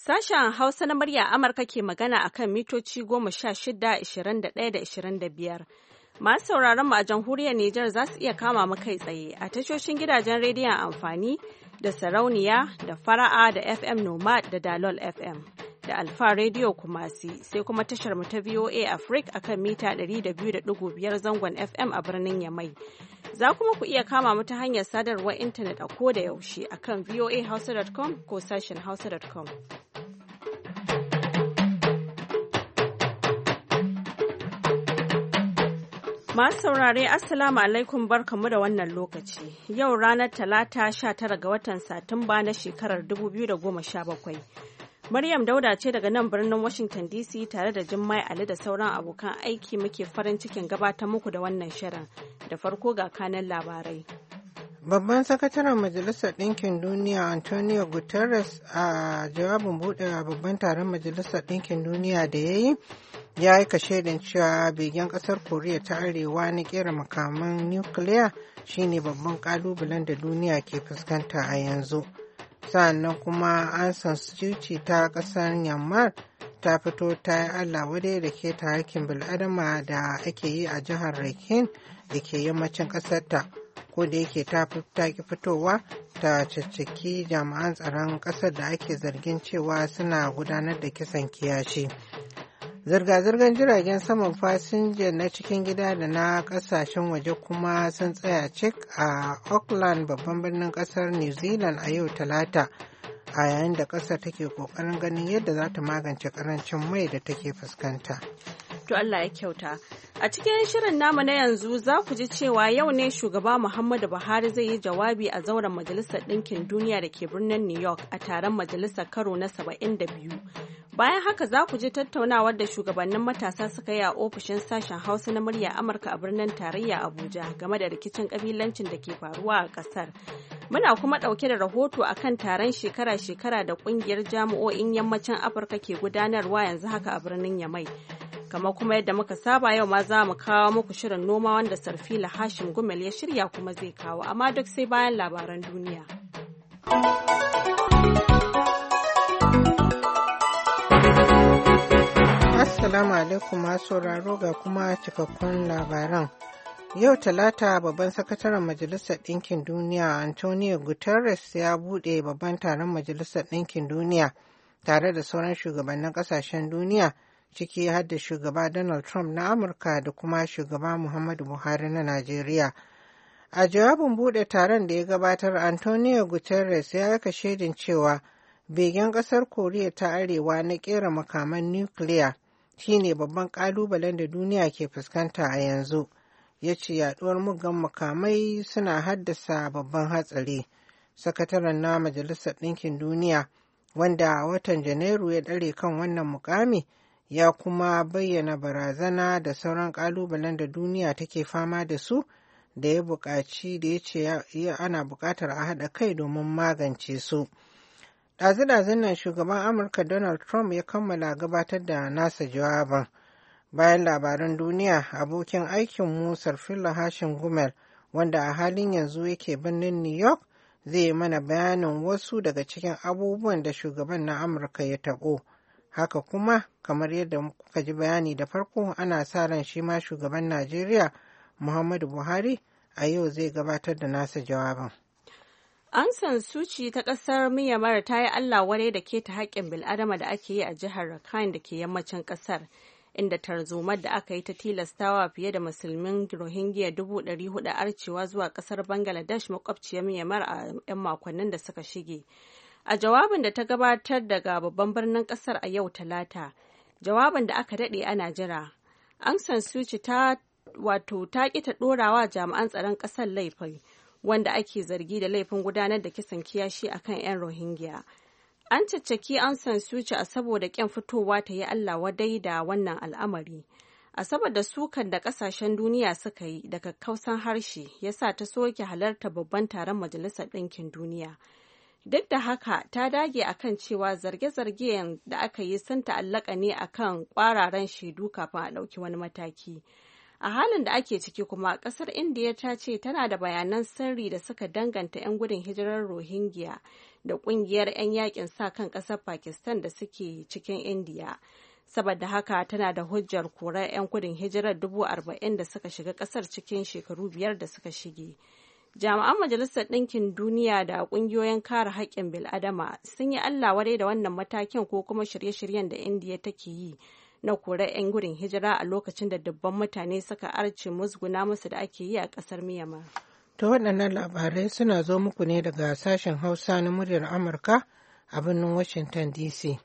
Sashen Hausa na murya Amurka ke magana a kan mitoci 16, 21 da 25. Masu sauraron mu a jamhuriyar Nijar za su iya kama mu kai tsaye a tashoshin gidajen rediyon amfani da sarauniya da fara'a da FM Nomad da Dalol FM da Alfa Radio Kumasi sai kuma tashar mu ta VOA Africa akan mita 200.5 zangon FM a birnin Yamai. Za kuma ku iya kama mu ta hanyar sadarwar intanet a koda yaushe akan voahausa.com ko sashen hausa.com. Masu saurare Assalamu alaikum barkamu da wannan lokaci. Yau ranar Talata 19 ga watan Satumba na shekarar 2017. Maryam Dauda ce daga nan birnin Washington DC tare da Jummai Ali da sauran abokan aiki muke farin cikin gabatar muku da wannan shirin. Da farko ga kanan labarai. Babban sakataren Majalisar Ɗinkin Duniya Antonio Guterres a jawabin buɗe babban taron Majalisar Ɗinkin Duniya da ya yi ya yi kashedin cewa begen ƙasar Koriya ta Arewa na ƙera makaman nukiliya shine babban ƙalubalen da duniya ke fuskanta a yanzu. Sannan kuma an san Suu ta ƙasar Myanmar ta fito ta yi Allah wadai da ke ta hakkin bil'adama da ake yi a jihar Rakhine da ke yammacin ƙasarta. Ko da yake ta ki fitowa ta caccaki jami'an tsaron ƙasar da ake zargin cewa suna gudanar da kisan kiyashi. Zirga-zirgar jiragen saman fasinja na cikin gida da na ƙasashen waje kuma sun tsaya cik a Auckland babban birnin ƙasar New Zealand a yau Talata a yayin da ƙasar take ƙoƙarin ganin yadda za ta magance ƙarancin mai da take fuskanta. To Allah ya kyauta. A cikin shirin namu na yanzu za ku ji cewa yau ne shugaba Muhammadu Buhari zai yi jawabi a zauren Majalisar Ɗinkin Duniya da ke birnin New York a taron majalisar karo na 72. Bayan haka za ku ji tattaunawar da shugabannin matasa suka yi a ofishin sashen Hausa na murya Amurka a birnin tarayya Abuja game da rikicin kabilancin da ke faruwa a ƙasar. Muna kuma ɗauke da rahoto akan taron shekara-shekara da ƙungiyar jami'o'in yammacin Afirka ke gudanarwa yanzu haka a birnin Yamai. Kamar kuma yadda muka saba yau ma za mu kawo muku shirin noma wanda Sarfila Hashim Gumel ya shirya kuma zai kawo, amma duk sai bayan labaran duniya. Assalamu alaikum masu sauraro ga kuma cikakkun labaran. Yau Talata babban sakataren Majalisar Ɗinkin Duniya Antonio Guterres ya buɗe babban taron Majalisar Ɗinkin Duniya tare da sauran shugabannin ƙasashen duniya ciki har da shugaba Donald Trump na Amurka da kuma shugaba Muhammadu Buhari na Najeriya. A jawabin buɗe taron da ya gabatar, Antonio Guterres ya yaka shaidin cewa begen ƙasar Koriya ta Arewa na ƙera makaman nukiliya shine babban ƙalubalen da duniya ke fuskanta a yanzu. Ya ce yaɗuwar muggan makamai suna haddasa babban hatsari. Sakataren na Majalisar Ɗinkin Duniya, wanda a watan Janairu ya ɗare kan wannan mukami, ya kuma bayyana barazana da sauran ƙalubalen da duniya take fama da su da ya buƙaci da ya ce ana buƙatar a haɗa kai domin magance su. Ɗazu-ɗazun nan shugaban Amurka Donald Trump ya kammala gabatar da nasa jawaban. Bayan labaran duniya, abokin aikinmu Sarfila Hashim Gumel, wanda a halin yanzu yake birnin New York, zai mana bayanin wasu daga cikin abubuwan da shugaban na Amurka ya taɓo. Haka kuma, kamar yadda kuka ji bayani da farko, ana sa ran shi ma shugaban Najeriya Muhammadu Buhari a yau zai gabatar da nasa jawabin. Aung San Suu Kyi ta ƙasar Myanmar ta yi Allah wadai da keta haƙƙin bil'adama da ake yi a jihar Rakhine da ke yammacin ƙasar, inda tarzomar da aka yi ta tilastawa fiye da musulmin Rohingya 400,000 arcewa zuwa ƙasar Bangladesh makwabciyar Myanmar a 'yan makonnin da suka shige. A jawabin da ta gabatar daga babban birnin ƙasar a yau Talata, jawabin da aka daɗe ana jira, Aung San Suu Kyi ta ƙi ta ɗorawa jami'an tsaron ƙasar laifin, wanda ake zargi da laifin gudanar da kisan kiyashi a kan 'yan Rohingya. An caccaki Aung San Suu Kyi a saboda ƙin fitowa ta yi Allah wadai da wannan al'amari. A saboda sukan da ƙasashen duniya suka yi da kakkausan harshe ya sa ta soke halarta babban taron Majalisar Ɗinkin Duniya. Duk da haka ta dage akan cewa zarge-zargen da aka yi sun ta'allaka ne akan ƙwararan shaidu kafin a ɗauki wani mataki. A halin da ake ciki kuma, ƙasar Indiya ta ce tana da bayanan sirri da suka danganta 'yan gudun hijirar Rohingya da ƙungiyar 'yan yakin sa kan ƙasar Pakistan da suke cikin Indiya. Saboda haka tana da hujjar korar 'yan gudun hijirar 40,000 da suka shiga ƙasar cikin shekaru 5 da suka shige. Jami'an Majalisar Ɗinkin Duniya da ƙungiyoyin kare haƙƙin bil'adama sun yi Allah wadai da wannan matakin ko kuma shirye-shiryen da Indiya take yi na korar 'yan gudun hijira a lokacin da dubban mutane suka arce musguna musu da ake yi a ƙasar Myanmar. To waɗannan labarai suna zo muku ne daga sashen Hausa na muryar Amurka a birnin Washington DC.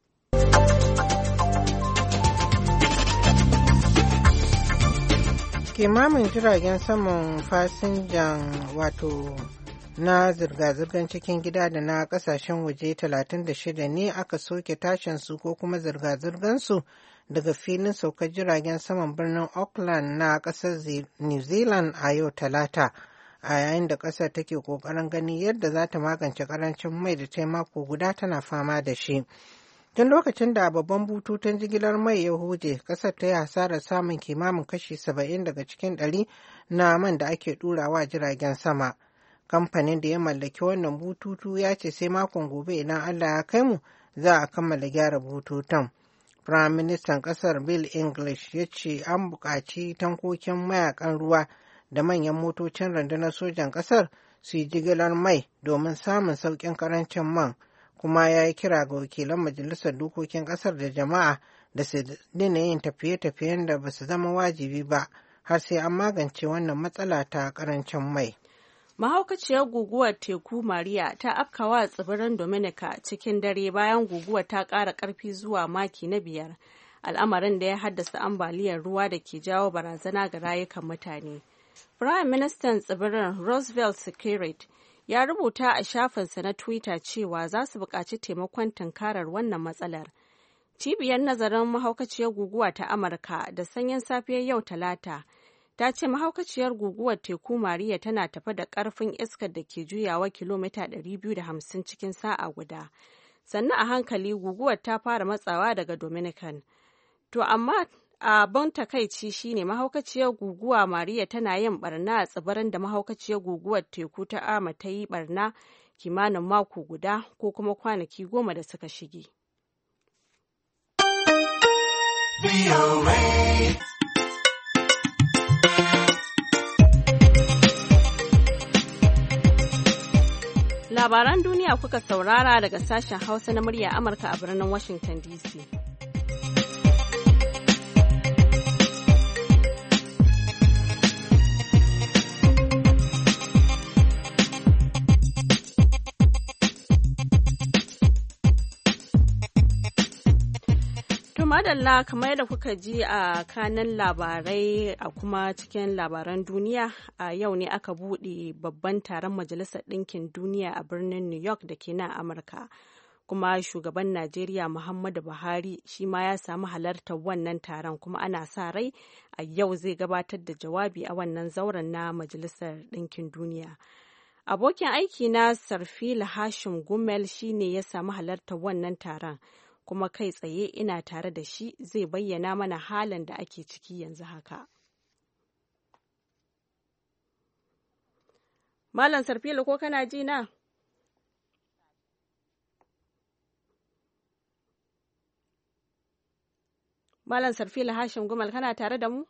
Kimamin jiragen saman fasinjan wato na zirga-zirgar cikin gida da na kasashen waje 36 ne aka soke tashinsu ko kuma zirga-zirgansu daga filin saukar jiragen saman birnin Auckland na kasar New Zealand a yau Talata, a yayin da kasar take kokarin gani yadda za ta magance karancin mai da ta mako guda tana fama da shi. Tun lokacin da babban bututun jigilar mai ya huje, kasar ta yi hasarar samun kimamin kashi 70 daga cikin 100 na man da ake ɗurawa jiragen sama. Kamfanin da ya mallaki wannan bututu ya ce sai makon gobe idan Allah ya kai mu za a kammala gyara bututun. Prime Minister kasar Bill English ya ce an buƙaci tankokin mayakan ruwa da manyan motocin rundunar sojan kasar su yi jigilar mai domin samun sauƙin karancin man, kuma ya yi kira ga wakilan majalisar dokokin kasar da jama'a da su daina yin tafiye-tafiyen da ba su zama wajibi ba har sai an magance wannan matsala ta karancin mai. Mahaukaciyar guguwar teku Maria ta afkawa tsibirin Dominica cikin dare bayan guguwar ta ƙara ƙarfi zuwa maki na 5, al'amarin da ya haddasa ambaliyar ruwa da ke jawo barazana ga rayukan mutane. Prime Minister tsibirin Roosevelt Skerrit ya rubuta a shafinsa na Twitter cewa za su buƙaci taimakon tunkarar wannan matsalar. Cibiyar nazarin mahaukaciyar guguwa ta Amurka da sanyin safiyar yau Talata ta ce mahaukaciyar guguwar teku Maria tana tafe da ƙarfin iskar da ke juyawa kilomita 250 cikin sa'a guda. Sannan a hankali guguwar ta fara matsawa daga Dominican. To amma abin takaici shine mahaukaciyar guguwa Maria tana yin barna a tsibirin da mahaukaciyar guguwar teku ta Irma ta yi barna kimanin mako guda ko kuma kwanaki 10 da suka shige. Labaran duniya kuka saurara daga sashen Hausa na murya Amurka a birnin Washington DC. Madalla, kamar yadda kuka ji a kanan labarai a kuma cikin labaran duniya, a yau ne aka buɗe babban taron Majalisar Ɗinkin Duniya a birnin New York da ke nan Amurka. Kuma shugaban Najeriya Muhammadu Buhari shi ma ya samu halartar wannan taron, kuma ana sa rai a yau zai gabatar da jawabi a wannan zauren na Majalisar Ɗinkin Duniya. Abokin aiki na Sarfila Hashim Gumel shi ne ya samu halartar wannan taron. Kuma kai tsaye ina tare da shi zai bayyana mana halin da ake ciki yanzu haka. Malam Sarfila, ko kana ji na? Malam Sarfila Hashim Gumal, kana tare da mu?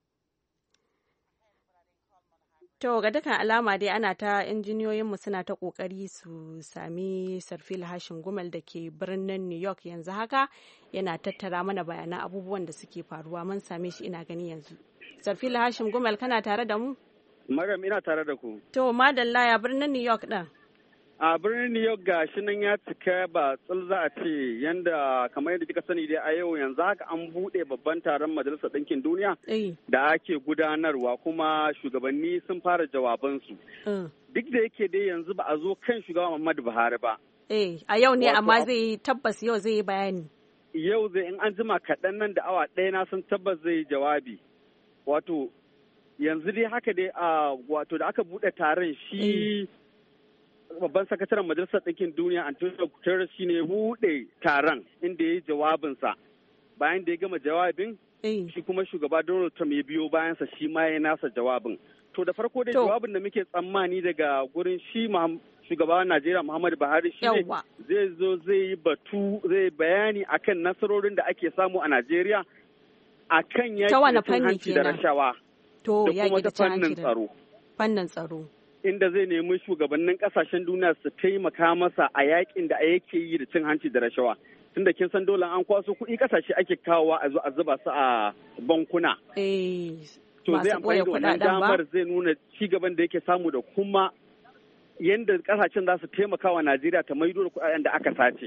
To ga dukkan alama dai ana ta injiniyoyinmu suna ta kokari su sami Sarfila Hashim Gumal da ke birnin New York yanzu haka yana tattara mana bayanan abubuwan da suke faruwa. Mun same shi ina gani yanzu. Sarfila Hashim Gumal, kana tare da mu? Maryam, ina tare da ku. To madalla, ya birnin New York ɗin? A birnin New York ga shi nan ya cika ba tsul za a ce, yanda kamar yadda kika sani dai a yau yanzu haka an buɗe babban taron Majalisar Ɗinkin Duniya da ake gudanarwa, kuma shugabanni sun fara jawabansu. Duk da yake dai yanzu ba a zo kan shugaban Muhammadu Buhari ba. A yau ne amma zai yi tabbas yau zai yi bayani. Yau zai, in an jima kaɗan nan da awa ɗaya na sun tabbas zai yi jawabi. Wato yanzu dai haka dai wato da aka buɗe taron shi babban sakataren Majalisar Ɗinkin Duniya Antonio Guterres shi ne buɗe taron inda ya yi jawabinsa. Bayan da ya gama jawabin shi kuma shugaba Donald Trump ya biyo bayansa shi ma ya nasa jawabin. To da farko dai jawabin da muke tsammani daga gurin shi shugaban Najeriya Muhammadu Buhari shi ne zai zo zai yi bayani akan nasarorin da ake samu a Najeriya akan yaki da cin hanci da rashawa da kuma ta fannin tsaro. Fannin tsaro. Inda zai nemi shugabannin kasashen duniya su taimaka masa a yakin da yake yi da cin hanci da rashawa. Tunda kin san dole an kwaso kuɗi kasashe ake kawowa a zo a zuba su a bankuna. To zai amfani da wannan damar zai nuna ci gaban da yake samu da kuma yadda kasashen za su taimaka wa Najeriya ta maido da kuɗaɗen da aka sace.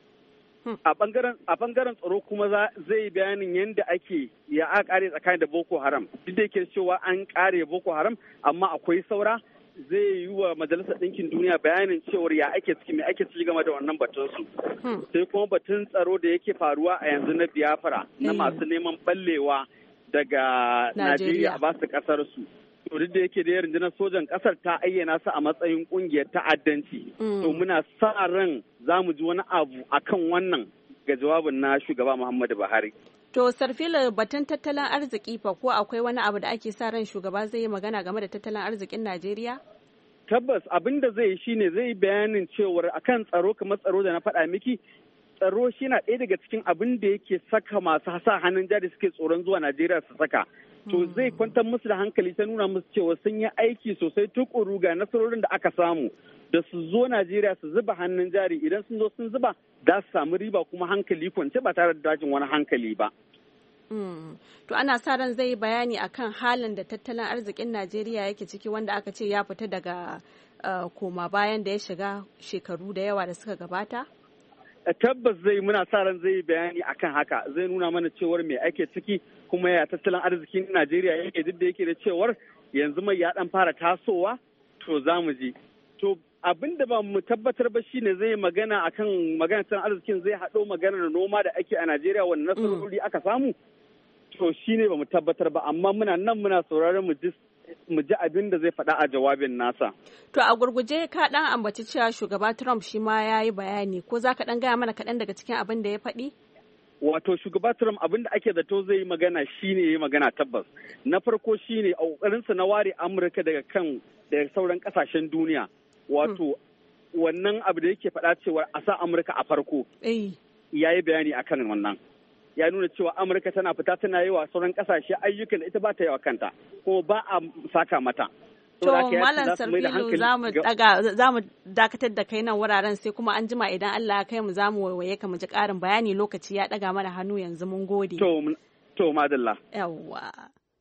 A bangaren tsaro kuma zai bayanin yadda ake aka kare tsakanin da Boko Haram. Duk da yake cewa an kare Boko Haram amma akwai saura. Zai yi wa Majalisar Ɗinkin Duniya bayanin cewar ya ake ciki mai ake ciki game da wannan batun su. Sai kuma batun tsaro da yake faruwa a yanzu na Biafra na masu neman ballewa daga Najeriya a basu kasar su. To duk da yake da rundunar sojan kasar ta ayyana su a matsayin kungiyar ta'addanci. To muna sa ran za mu ji wani abu akan wannan ga jawabin na shugaba Muhammadu Buhari. To Sarfila batun tattalin arziki fa ko akwai wani abu da ake sa ran shugaba zai yi magana game da tattalin arzikin Najeriya? Tabbas abin da zai yi shine zai yi bayanin cewar akan tsaro kamar tsaro da na faɗa miki tsaro shi na ɗaya daga cikin abin da yake saka masu sa hannun jari suke tsoron zuwa Najeriya su saka. To zai kwantar musu da hankali ta nuna musu cewa sun yi aiki sosai tukuru ga nasarorin da aka samu da su zo Najeriya su zuba hannun jari idan sun zo sun zuba za su samu riba kuma hankali kwance ba tare da dajin wani hankali ba. To ana sa ran zai yi bayani akan halin da tattalin arzikin Najeriya yake ciki wanda aka ce ya fita daga koma bayan da ya shiga shekaru da yawa da suka gabata? Tabbas muna sa ran zai yi bayani akan haka zai nuna mana cewar me ake ciki kuma ya tattalin arzikin Najeriya yake duk da yake da cewar yanzu mai ya dan fara tasowa to za mu ji. To abin da ba mu tabbatar ba shine zai magana akan maganar tattalin arzikin zai haɗo maganar noma da ake a Najeriya wani nasarori aka samu to shine ba mu tabbatar ba amma muna sauraron mu ji abin da zai faɗa a jawabin nasa. To a gurguje ka ɗan ambaci cewa shugaba Trump shi ma ya yi bayani ko za ka ɗan gaya mana kaɗan daga cikin abin da ya faɗi? Wato shugaba Trump abin da ake zato zai yi magana shine ya yi magana tabbas. Na farko shine a ƙoƙarinsa na ware Amurka daga sauran ƙasashen duniya. Wato wannan abu da yake faɗa cewa a sa Amurka a farko. Ya yi bayani akan wannan. Ya nuna cewa Amurka tana fita tana yi wa sauran kasashe ayyukan da ita ba ta yi wa kanta ko ba a saka mata. To Malam Sarfilu za mu dakatar da kai nan wuraren sai kuma an jima idan Allah ya kai mu za mu waiwaye ka mu ji ƙarin bayani lokaci ya ɗaga mana hannu yanzu mun gode. To madalla. Yawwa.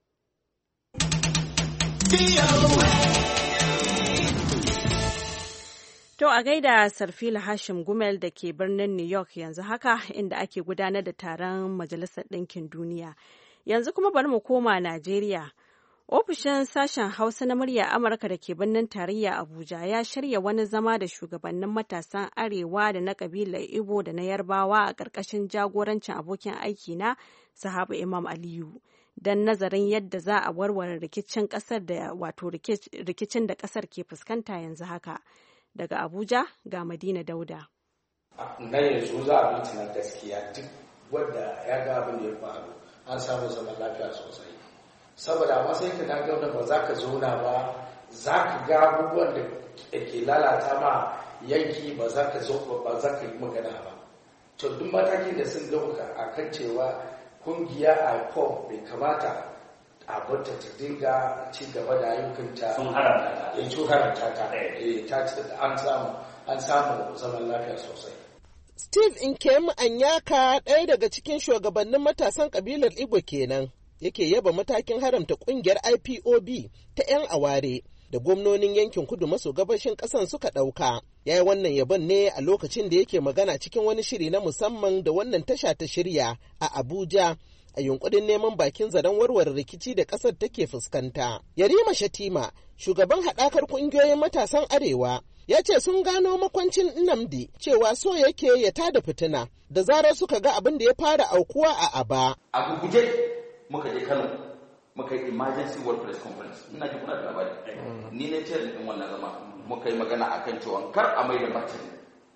To a gaida Sarfila Hashim Gumel da ke birnin New York yanzu haka inda ake gudanar da taron Majalisar Ɗinkin Duniya. Yanzu kuma bari mu koma Najeriya. Ofishin sashen Hausa na murya Amurka da ke birnin tarayya Abuja ya shirya wani zama da shugabannin matasan Arewa da na kabilar Igbo da na Yarbawa a ƙarƙashin jagorancin abokin aiki na Sahabu Imam Aliyu. Don nazarin yadda za a warware rikicin ƙasar da wato rikicin da ƙasar ke fuskanta yanzu haka. Daga Abuja ga Madina Dauda. Na yanzu za a bi tunan gaskiya duk wanda ya ga abin da ya faru an samu zaman lafiya sosai. Saboda amma sai ka ga ba za ka zauna ba za ka ga abubuwan da ke lalata ma yanki ba za ka yi magana ba. To duk matakin da sun dauka a kan cewa kungiya IPOB bai kamata a bata ta dinga ci gaba da ayyukanta sun haramta ta an samu zaman lafiya sosai. Steve Nkem Anyaka ɗaya daga cikin shugabannin matasan kabilar Igbo kenan yake yaba matakin haramta kungiyar IPOB ta 'yan aware da gwamnonin yankin kudu maso gabashin ƙasan suka ɗauka. Ya yi wannan yabon ne a lokacin da yake magana cikin wani shiri na musamman da wannan tasha ta shirya a Abuja a yunkurin neman bakin zaren warware rikici da ƙasar take fuskanta. Yarima Shatima, shugaban haɗakar ƙungiyoyin matasan Arewa, ya ce sun gano makwancin Nnamdi cewa so yake ya tada fitina da zarar suka ga abin da ya fara aukuwa a Aba. A gurguje muka je Kano muka yi emergency world press conference. Ina ji kuna da labari. Ni ne ce din wannan zama muka yi magana akan cewa kar a mai da martani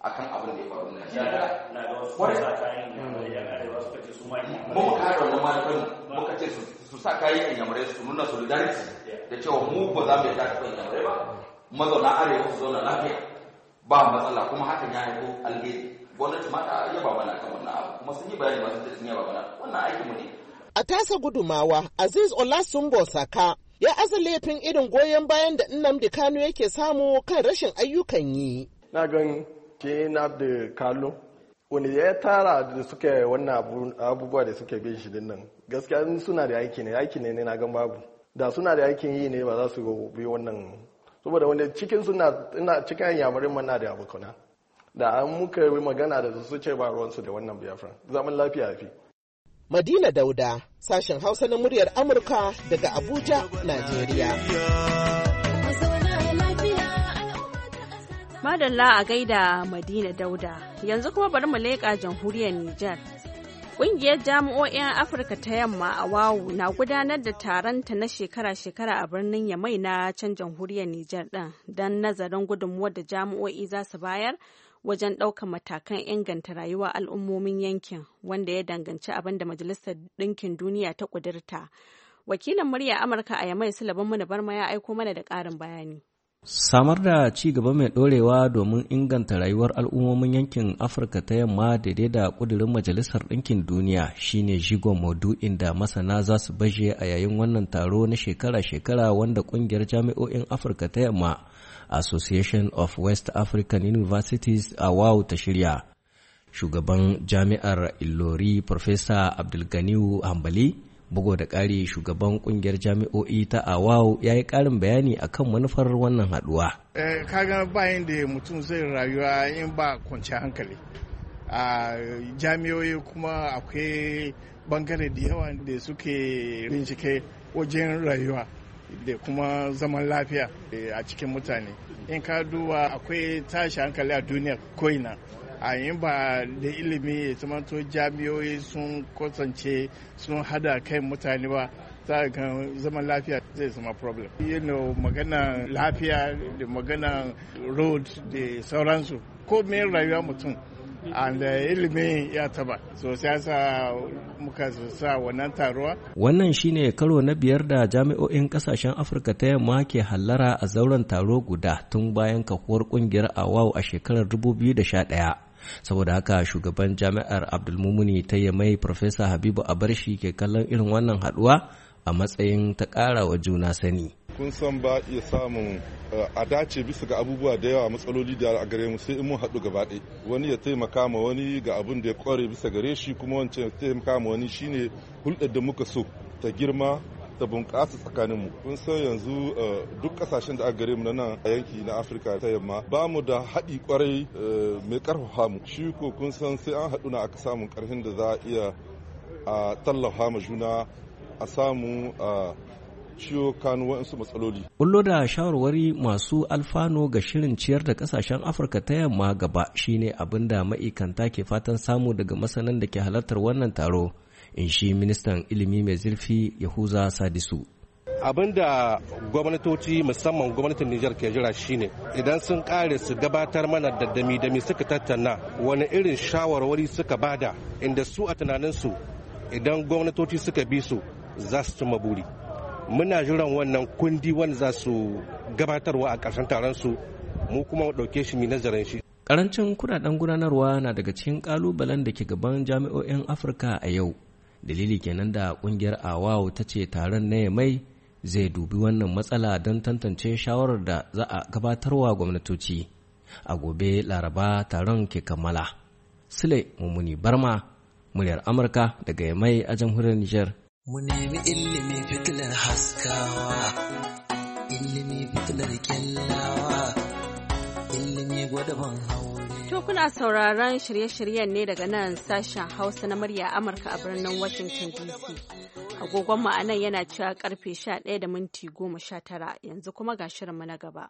akan abin da ya faru na ga wasu sa kayan yan arewa suka ce su ma mu kare wannan manufan muka ce su sa kayan yamurai su nuna solidarity da cewa mu ba za mu yi tafi yamurai ba mazauna arewa su zauna lafiya ba matsala kuma hakan ya haifo alheri gwamnati ma ta yaba mana kan wannan abu kuma sun yi bayani masu da sun yaba mana wannan aikin mu ne. A tasa gudumawa Aziz Olasunbo Saka ya aza laifin irin goyon bayan da Nnamdi Kanu yake samu kan rashin ayyukan yi. Na gan ke Nnamdi Kanu wani ya tara da suke wannan abubuwa da suke bin shi din nan gaskiya suna da aiki ne na gan babu da suna da aikin yi ne ba za su bi wannan saboda wanda cikin cikin yamarin mana da abokana da an muka yi magana da su ce ba ruwansu da wannan Biafra zaman lafiya fi. Madina Dauda, sashen Hausa na muryar Amurka daga Abuja, Najeriya. Madalla a gaida Madina Dauda, yanzu kuma bari mu leƙa jamhuriyar Nijar. Ƙungiyar jami'o'in Afirka ta Yamma a WAWU na gudanar da taronta na shekara-shekara a birnin Yamai na can jamhuriyar Nijar ɗin don nazarin gudunmuwar da jami'o'i za su bayar wajen ɗaukar matakan inganta rayuwar al'ummomin yankin wanda ya danganci abin da Majalisar Ɗinkin Duniya ta ƙudurta. Wakilin murya Amurka a Yamai Sulaiman Muni Barma ya aiko mana da ƙarin bayani. Samar da ci gaba mai ɗorewa domin inganta rayuwar al'ummomin yankin Afirka ta Yamma daidai da ƙudurin Majalisar Ɗinkin Duniya shine jigon maudu'in da masana za su baje a yayin wannan taro na shekara-shekara wanda ƙungiyar jami'o'in Afirka ta Yamma Association of West African Universities a WAWU ta shirya. Shugaban jami'ar Ilori Professor Abdulganiyu Hambali bugo da ƙari shugaban ƙungiyar jami'o'i ta AWAW ya yi ƙarin bayani akan manufar wannan haɗuwa. Kaga bayan da mutum zai rayuwa in ba kwanciyar hankali. A jami'o'i kuma akwai bangare da yawa da suke bincike wajen rayuwa da kuma zaman lafiya a cikin mutane. In ka duba akwai tashi hankali a duniya ko'ina. A yin ba da ilimi ya zamanto jami'o'i sun kasance sun hada kai mutane ba za ga zaman lafiya zai zama problem. Magana lafiya da magana road da sauransu ko mai rayuwa mutum da ilimi ya taba so siyasa muka sa wannan taruwa. Wannan shine karo na biyar da jami'o'in kasashen Afirka ta Yamma ke hallara a zauren taro guda tun bayan kafuwar kungiyar AWAW a shekarar 2011. Saboda haka shugaban jami'ar Abdulmumuni ta Yamai Professor Habibu Abarshi ke kallon irin wannan haduwa a matsayin ta ƙara wa juna sani. Kun san ba iya samun a dace bisa ga abubuwa da yawa matsaloli da a gare mu sai in mun haɗu gaba ɗaya wani ya taimaka ma wani ga abin da ya ƙware bisa gare shi kuma wancan ya taimaka ma wani shine hulɗar da muka so ta girma ta bunƙasa tsakaninmu. Kun san yanzu duk ƙasashen da aka gare mu na nan a yanki na Afirka ta Yamma ba mu da haɗi ƙwarai mai ƙarfafa mu. Shi ko kun san sai an haɗu na aka samun ƙarfin da za a iya a tallafa ma juna a samu ciwo kanu waɗansu matsaloli. Bullo da shawarwari masu alfano ga shirin ciyar da ƙasashen Afirka ta Yamma gaba shine abin da ma'aikanta ke fatan samu daga masanan da ke halartar wannan taro. In shi ministan ilimi mai zurfi Yahuza Sadisu. Abin da gwamnatoci musamman gwamnatin Nijar ke jira shine idan sun kare su gabatar mana da dami suka tattauna wani irin shawarwari suka bada inda su a tunaninsu idan gwamnatoci suka bi su za su cimma buri. Muna jiran wannan kundi wanda za su gabatarwa a ƙarshen taron su mu kuma mu ɗauke shi mu nazarin shi. Karancin kudaden gudanarwa na daga cikin kalubalen da ke gaban jami'o'in Afirka a yau. Dalili kenan da kungiyar AWAW ta ce taron na Yamai zai dubi wannan matsala don tantance shawarar da za a gabatarwa gwamnatoci. A gobe Laraba taron ke kammala. Sule Mummuni Barma, muryar Amurka daga Yamai a jamhuriyar Nijar. Mu nemi ilimi fitilar haskawa, ilimi fitilar kyallawa, ilimi gwadaban haure. To kuna sauraron shirye-shiryen ne daga nan sashen Hausa na murya Amurka a birnin Washington DC. Agogon mu anan yana cewa karfe 11:19 yanzu kuma ga shirinmu na gaba.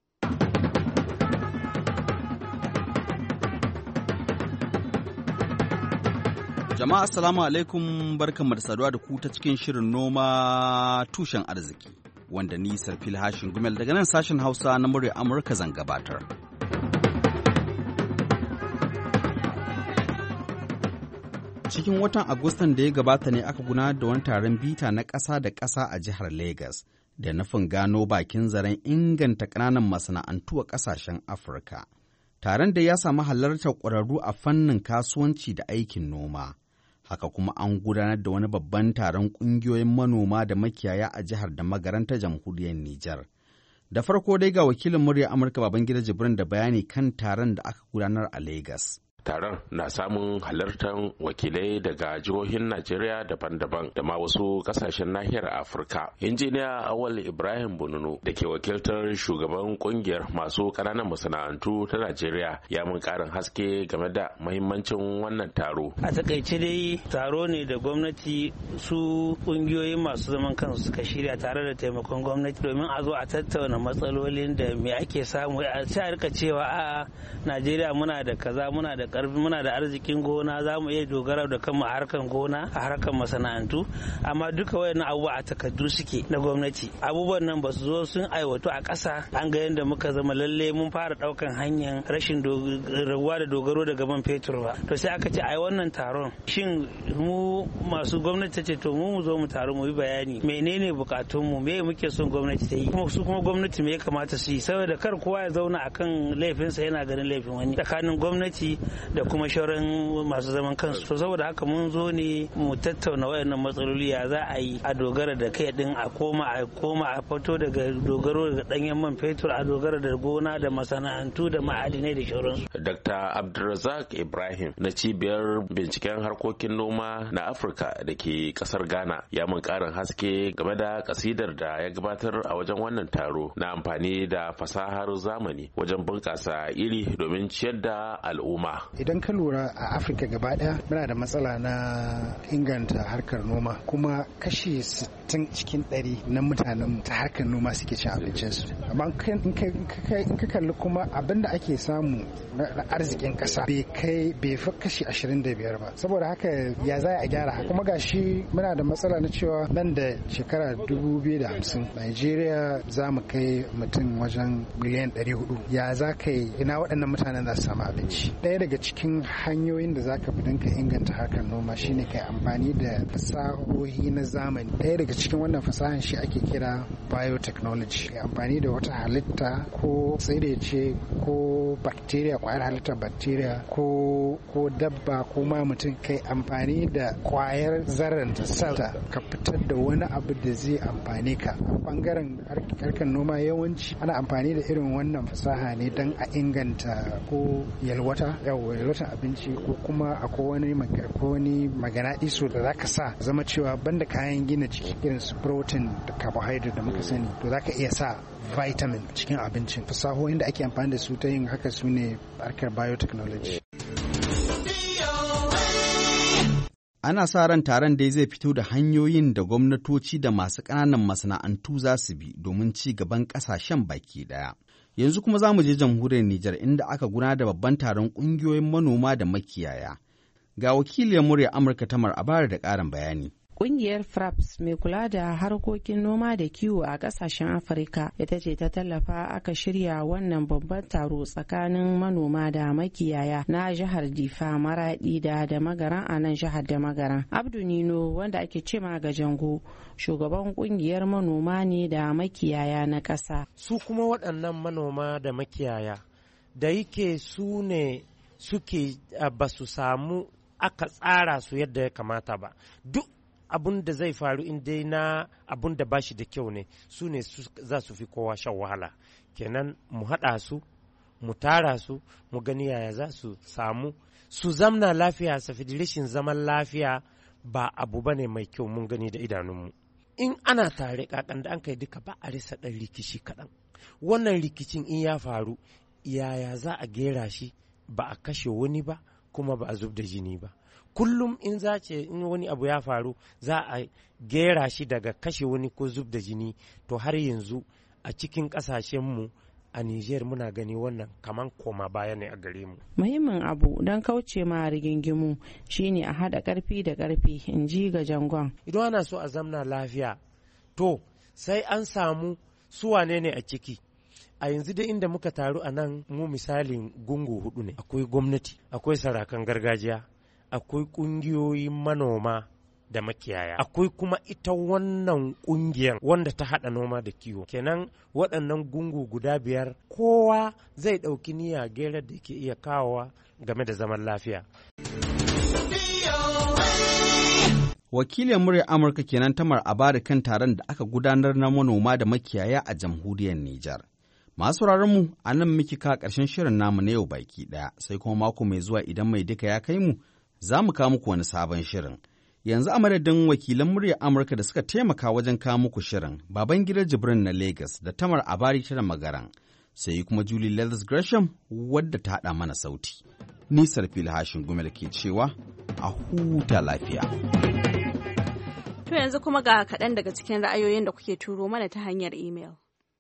Jama'a assalamu alaikum barkanmu da saduwa da ku ta cikin shirin noma tushen arziki wanda ni Sarfil Hashin Gumel daga nan sashen Hausa na murya Amurka zan gabatar. cikin watan Agustan da ya gabata ne aka gudanar da wani taron bita na ƙasa da ƙasa a jihar Legas da nufin gano bakin zaren inganta ƙananan masana'antu a ƙasashen Afirka. Taron da ya samu halartar ƙwararru a fannin kasuwanci da aikin noma. Haka kuma an gudanar da wani babban taron ƙungiyoyin manoma da makiyaya a jihar da magaran ta jamhuriyar Nijar. Da farko dai ga wakilin murya Amurka Babangida Jibrin da bayani kan taron da aka gudanar a Legas. Taron na samun halartar wakilai daga jihohin Najeriya daban-daban da ma wasu kasashen nahiyar Afirka. Injiniya Awal Ibrahim Bununu da ke wakiltar shugaban kungiyar masu ƙananan masana'antu ta Najeriya ya mun ƙarin haske game da mahimmancin wannan taro. A takaice dai taro ne da gwamnati su kungiyoyin masu zaman kansu suka shirya tare da taimakon gwamnati domin a zo a tattauna matsalolin da me ake samu a rika cewa a Najeriya muna da kaza muna da karfi muna da arzikin gona za mu iya dogara da kanmu a harkar gona a harkar masana'antu amma duka wayannan abubuwa a takardu suke na gwamnati abubuwan nan ba su zo sun aiwatu a ƙasa an ga yadda muka zama lalle mun fara ɗaukan hanyar rashin rabuwa da dogaro daga man fetur ba to sai aka ce ai wannan taron shin mu masu gwamnati ta ce to mu zo mu taro mu yi bayani menene bukatunmu me muke son gwamnati ta yi kuma su kuma gwamnati me ya kamata su yi saboda kar kowa ya zauna akan laifinsa yana ganin laifin wani tsakanin gwamnati da kuma shauran masu zaman kansu to saboda haka mun zo ne mu tattauna wayannan matsaloli ya za a yi a dogara da kai din a koma a fito daga dogaro daga danyen man fetur a dogara da gona da masana'antu da ma'adinai da shauransu. Dr. Abdulrazak Ibrahim na cibiyar binciken harkokin noma na Afirka da ke kasar Ghana ya mun karin haske game da kasidar da ya gabatar a wajen wannan taro na amfani da fasahar zamani wajen bunƙasa iri domin ciyar da al'umma. Idan ka lura a Afirka gaba daya muna da matsala na inganta harkar noma kuma kashi 60 cikin 100 na mutanen ta harkar noma suke cin abincinsu amma in ka kalli kuma abinda ake samu na arzikin kasa bai fi kashi 25 ba saboda haka ya za a gyara kuma gashi muna da matsala na cewa nan da shekara 2050 Najeriya za mu kai mutum wajen miliyan 400 ya za ka yi ina waɗannan mutanen za su samu abinci ɗaya daga cikin hanyoyin da zaka bi don ka inganta harkar noma shine kai amfani da fasahohi na zamani ɗaya daga cikin wannan fasahan shi ake kira biotechnology amfani da wata halitta ko tsire ce ko bacteria kwayar halittar bacteria ko dabba ko ma mutum kai amfani da kwayar zarran ta ka fitar da wani abu da zai amfani ka a bangaren harkar noma yawanci ana amfani da irin wannan fasaha ne don a inganta ko yalwata abinci ko kuma akwai wani maganaɗiso da zaka sa zama cewa banda kayan gina jiki irin su protein da carbohydrate da muka sani to zaka iya sa vitamin cikin abincin fasahohin da ake amfani da su ta yin haka su ne harkar biotechnology. Ana sa ran taron dai zai fito da hanyoyin da gwamnatoci da masu ƙananan masana'antu za su bi domin ci gaban ƙasashen baki ɗaya. Yanzu kuma za mu je jamhuriyar Nijar inda aka gudanar da babban taron ƙungiyoyin manoma da makiyaya. Ga wakiliyar murya Amurka Tamar Abara da ƙarin bayani. Ƙungiyar FRAPS mai kula da harkokin noma da kiwo a ƙasashen Afirka ita ce ta tallafa aka shirya wannan babban taro tsakanin manoma da makiyaya na jihar Difa Maradi da Magaran a nan jihar da Magaran. Abdu Nino wanda ake ce ma Gajango shugaban ƙungiyar manoma ne da makiyaya na ƙasa. Su kuma waɗannan manoma da makiyaya da yake su ne suke ba su samu aka tsara su yadda ya kamata ba. Duk abun da zai faru in dai na abun da bashi da kyau ne su ne za su fi kowa shan wahala kenan mu haɗa su mu tara su mu gani yaya za su samu su zamna lafiya safi rashin zaman lafiya ba abu bane mai kyau mun gani da idanunmu in ana tare kakan da an kai duka ba a risa ɗan rikici kaɗan wannan rikicin in ya faru yaya za a gera shi ba a kashe wani ba kuma ba a zub da jini ba kullum in in wani abu ya faru za a gera shi daga kashe wani ko zub da jini to har yanzu a cikin kasashenmu a Nijar muna gani wannan kaman koma baya ne a gare mu. Muhimmin abu don kauce ma rigingimu shine a haɗa ƙarfi da ƙarfi in ji ga jangon. Idan ana so a zamna lafiya to sai an samu su wane ne a ciki. A yanzu da inda muka taru a nan mu misalin gungu 4 ne akwai gwamnati akwai sarakan gargajiya akwai ƙungiyoyin manoma da makiyaya, akwai kuma ita wannan ƙungiyar wanda ta haɗa noma da kiwo. Kenan waɗannan gungu guda 5 kowa zai ɗauki niyya gerar da ke iya kawowa game da zaman lafiya. Wakilin muryar Amurka kenan Tamar Abari kan taron da aka gudanar na manoma da makiyaya a jamhuriyar Nijar. Masu mu a nan muke ka ƙarshen shirin namu na yau baki ɗaya, sai kuma mako mai zuwa idan mai duka ya kai mu za mu kawo muku wani sabon shirin. Yanzu a madadin wakilan muryar Amurka da suka taimaka wajen kawo muku shirin, Babangida Jibrin na Lagos da Tamar Abari ta da Magaran, sai kuma Julie Leathers Gresham wadda ta haɗa mana sauti. Ni Sarfil Hashin Gumel ke cewa a huta lafiya. To yanzu kuma ga kaɗan daga cikin ra'ayoyin da kuke turo mana ta hanyar imel.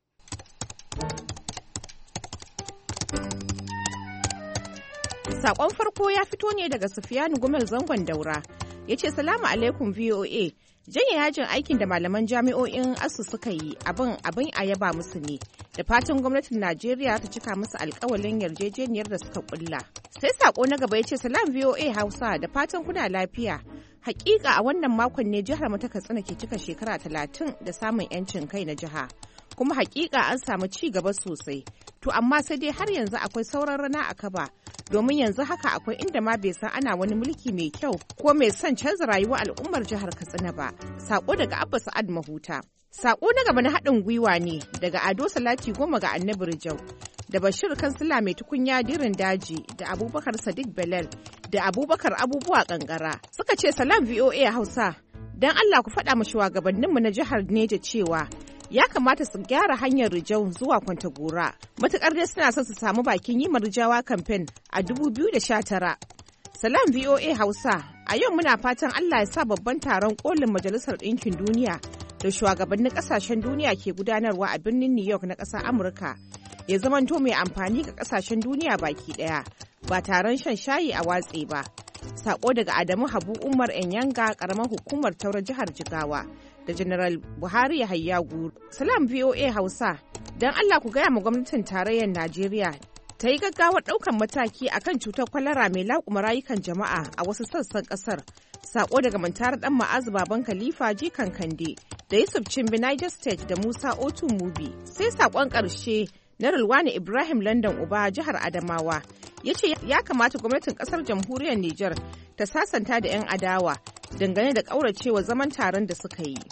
Sakon farko ya fito ne daga Sufiyanu Gumel zangon Daura. Ya ce salamu alaikum VOA. Janye yajin aikin da malaman jami'o'in ASU suka yi abin a yaba musu ne. Da fatan gwamnatin Najeriya ta cika musu alkawalin yarjejeniyar da suka kulla. Sai sako na gaba ya ce salam VOA Hausa da fatan kuna lafiya. Hakika a wannan makon ne jihar mu ta Katsina ke cika shekara 30 da samun 'yancin kai na jiha. Kuma hakika an samu ci gaba sosai. To amma sai dai har yanzu akwai sauran rana a kaba. Domin yanzu haka akwai inda ma bai san ana wani mulki mai kyau ko mai son canza rayuwar al'ummar jihar Katsina ba. Sako daga Abba Sa'ad Mahuta. Sako na gaba na haɗin gwiwa ne daga Ado Salati 10 ga Annabi Rijau, da Bashir Kansila mai tukunya dirin daji, da Abubakar Sadiq Belal, da Abubakar Abubuwa Kankara. Suka ce salam VOA Hausa, don Allah ku faɗa mu shugabanninmu na jihar Neja cewa ya kamata su gyara hanyar Rijau zuwa Kwantagora. Matuƙar dai suna son su samu bakin yi Rijawa kamfen a 2019. Salam VOA Hausa, a yau muna fatan Allah ya sa babban taron kolin Majalisar Ɗinkin Duniya da shugabannin ƙasashen duniya ke gudanarwa a birnin New York na ƙasar Amurka ya zamanto mai amfani ga ƙasashen duniya baki ɗaya, ba taron shan shayi a watse ba. Sako daga Adamu Habu Umar Enyanga, ƙaramar hukumar Taura jihar Jigawa, da General Buhari Yahaya Guru. Salam VOA Hausa, don Allah ku gaya ma gwamnatin tarayyar Najeriya ta yi gaggawar ɗaukan mataki akan cutar kwalara mai laƙuma rayukan jama'a a wasu sassan ƙasar. Sako daga Mantara ɗan Ma'azu Baban Khalifa Jikan Kande, da Yusuf Cimbi Niger State, da Musa Otu Mubi. Sai sakon ƙarshe na Rulwani Ibrahim London Uba jihar Adamawa. Ya ce ya kamata gwamnatin ƙasar jamhuriyar Nijar ta sasanta da 'yan adawa dangane da ƙauracewa zaman taron da suka yi.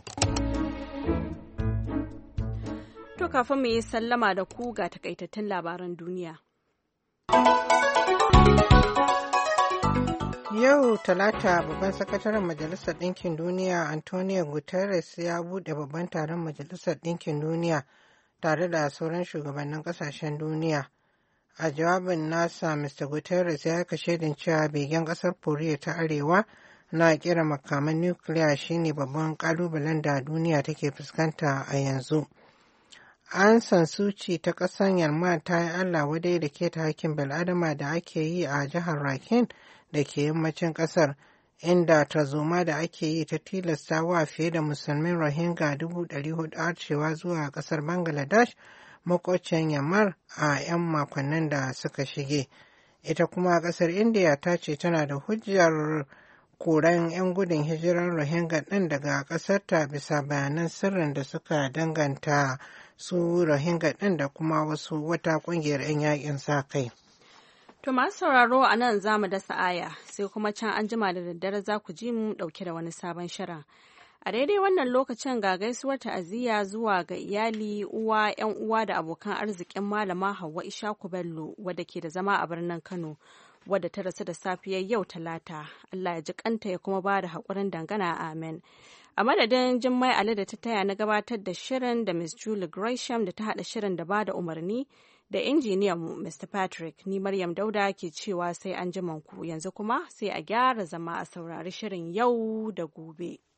To kafin mu yi sallama da ku ga takaitattun labaran duniya. Yau Talata babban sakataren Majalisar Ɗinkin Duniya Antonio Guterres ya buɗe babban taron Majalisar Ɗinkin Duniya tare da sauran shugabannin ƙasashen duniya. A jawabin nasa, Mr. Guterres ya shaidin cewa begen ƙasar Koriya ta Arewa na kera makaman nukiliya shine babban ƙalubalen da duniya take fuskanta a yanzu. Aung San Suu Kyi ta ƙasar Myanmar ta yi Allah wadai da keta hakkin bil'adama da ake yi a jihar Rakhine da ke yammacin ƙasar, inda tarzoma da ake yi ta tilasta wa fiye da musulmin Rohingya 400,000 arcewa zuwa ƙasar Bangladesh makwacin Myanmar a 'yan makonnin da suka shige. Ita kuma ƙasar India ta ce tana da hujjar koran 'yan gudun hijirar Rohingya ɗin daga ƙasarta bisa bayanan sirrin da suka danganta su Rohingya ɗin da kuma wata ƙungiyar 'yan yakin sa kai. To masu sauraro a nan za mu dasa aya, sai kuma can an jima da daddare za ku ji mu ɗauke da wani sabon shirin. A daidai wannan lokacin ga gaisuwar ta'aziyya zuwa ga iyali, uwa, 'yan uwa da abokan arzikin Malama Hauwa Ishaku Bello wadda ke da zama a birnin Kano, wadda ta rasu da safiyar yau Talata. Allah ya ji kanta ya kuma ba da haƙurin dangana, amen. A madadin Jummai Ali da ta taya na gabatar da shirin, da Miss Julie Gresham da ta haɗa shirin da ba da umarni, da injiniyan mu Mr. Patrick, ni Maryam Dauda ke cewa sai an ku yanzu kuma sai a gyara zama a saurari shirin yau da gobe.